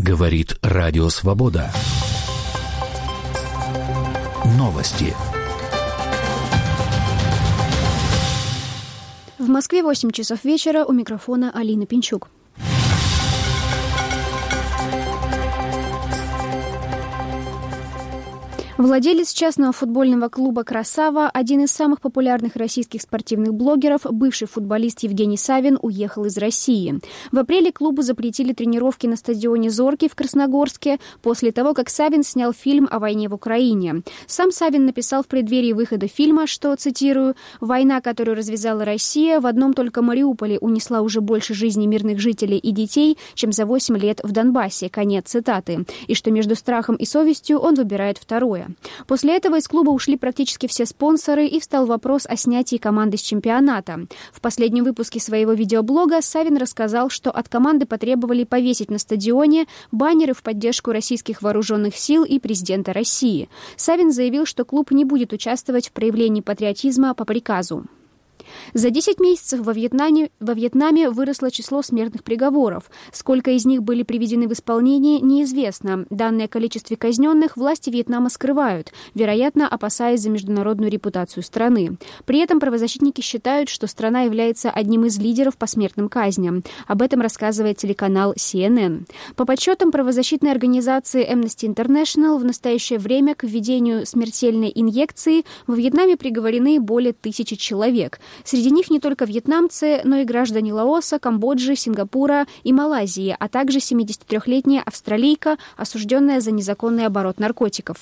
Говорит Радио Свобода. Новости. В Москве 8 часов вечера. У микрофона Алина Пинчук. Владелец частного футбольного клуба «Красава», один из самых популярных российских спортивных блогеров, бывший футболист Евгений Савин, уехал из России. В апреле клубу запретили тренировки на стадионе «Зорки» в Красногорске после того, как Савин снял фильм о войне в Украине. Сам Савин написал в преддверии выхода фильма, что, цитирую, «Война, которую развязала Россия, в одном только Мариуполе унесла уже больше жизней мирных жителей и детей, чем за 8 лет в Донбассе», конец цитаты, и что между страхом и совестью он выбирает второе. После этого из клуба ушли практически все спонсоры, и встал вопрос о снятии команды с чемпионата. В последнем выпуске своего видеоблога Савин рассказал, что от команды потребовали повесить на стадионе баннеры в поддержку российских вооруженных сил и президента России. Савин заявил, что клуб не будет участвовать в проявлении патриотизма по приказу. За 10 месяцев во Вьетнаме выросло число смертных приговоров. Сколько из них были приведены в исполнение, неизвестно. Данные о количестве казненных власти Вьетнама скрывают, вероятно, опасаясь за международную репутацию страны. При этом правозащитники считают, что страна является одним из лидеров по смертным казням. Об этом рассказывает телеканал CNN. По подсчетам правозащитной организации Amnesty International, в настоящее время к введению смертельной инъекции во Вьетнаме приговорены более 1000 человек. Среди них не только вьетнамцы, но и граждане Лаоса, Камбоджи, Сингапура и Малайзии, а также 73-летняя австралийка, осужденная за незаконный оборот наркотиков.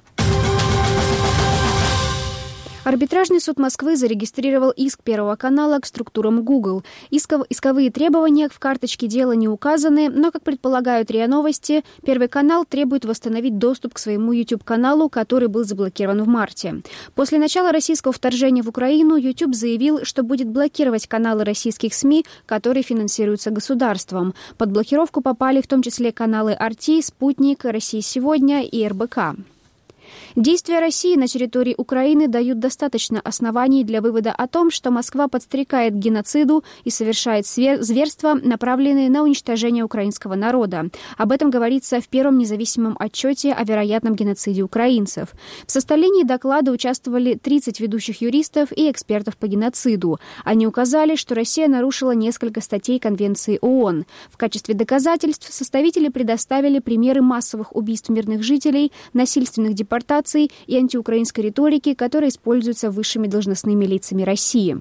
Арбитражный суд Москвы зарегистрировал иск Первого канала к структурам Google. Исковые требования в карточке дела не указаны, но, как предполагают РИА Новости, Первый канал требует восстановить доступ к своему YouTube-каналу, который был заблокирован в марте. После начала российского вторжения в Украину YouTube заявил, что будет блокировать каналы российских СМИ, которые финансируются государством. Под блокировку попали в том числе каналы RT, Спутник, Россия сегодня и РБК. Действия России на территории Украины дают достаточно оснований для вывода о том, что Москва подстрекает к геноциду и совершает зверства, направленные на уничтожение украинского народа. Об этом говорится в первом независимом отчете о вероятном геноциде украинцев. В составлении доклада участвовали 30 ведущих юристов и экспертов по геноциду. Они указали, что Россия нарушила несколько статей Конвенции ООН. В качестве доказательств составители предоставили примеры массовых убийств мирных жителей, насильственных депортаций и антиукраинской риторики, которые используются высшими должностными лицами России.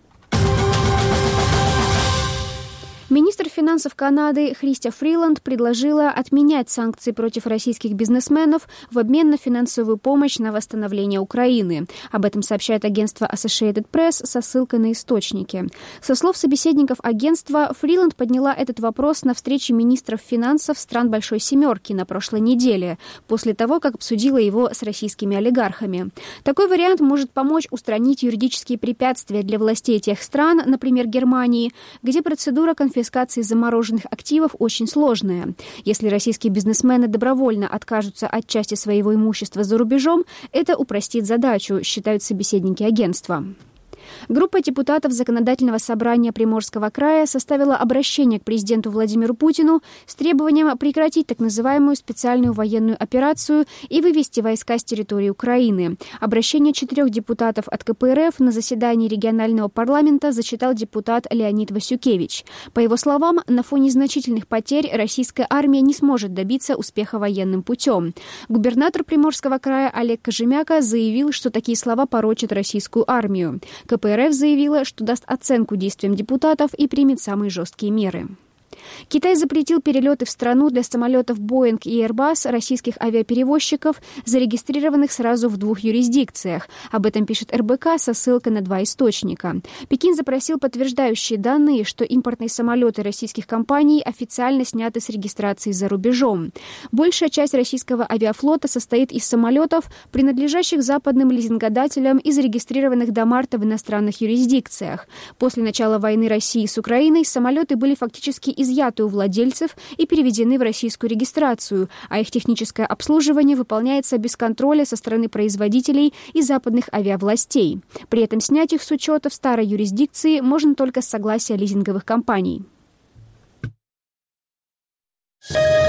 Министр финансов Канады Христя Фриланд предложила отменять санкции против российских бизнесменов в обмен на финансовую помощь на восстановление Украины. Об этом сообщает агентство Associated Press со ссылкой на источники. Со слов собеседников агентства, Фриланд подняла этот вопрос на встрече министров финансов стран Большой Семерки на прошлой неделе, после того, как обсудила его с российскими олигархами. Такой вариант может помочь устранить юридические препятствия для властей тех стран, например, Германии, где процедура конфискации замороженных активов очень сложная. Если российские бизнесмены добровольно откажутся от части своего имущества за рубежом, это упростит задачу, считают собеседники агентства. Группа депутатов Законодательного собрания Приморского края составила обращение к президенту Владимиру Путину с требованием прекратить так называемую специальную военную операцию и вывести войска с территории Украины. Обращение 4 депутатов от КПРФ на заседании регионального парламента зачитал депутат Леонид Васюкевич. По его словам, на фоне значительных потерь российская армия не сможет добиться успеха военным путем. Губернатор Приморского края Олег Кожемяка заявил, что такие слова порочат российскую армию. КПРФ заявила, что даст оценку действиям депутатов и примет самые жесткие меры. Китай запретил перелеты в страну для самолетов Boeing и Airbus российских авиаперевозчиков, зарегистрированных сразу в 2 юрисдикциях. Об этом пишет РБК со ссылкой на 2 источника. Пекин запросил подтверждающие данные, что импортные самолеты российских компаний официально сняты с регистрации за рубежом. Большая часть российского авиафлота состоит из самолетов, принадлежащих западным лизингодателям и зарегистрированных до марта в иностранных юрисдикциях. После начала войны России с Украиной самолеты были фактически изъяты у владельцев и переведены в российскую регистрацию, а их техническое обслуживание выполняется без контроля со стороны производителей и западных авиавластей. При этом снять их с учета в старой юрисдикции можно только с согласия лизинговых компаний.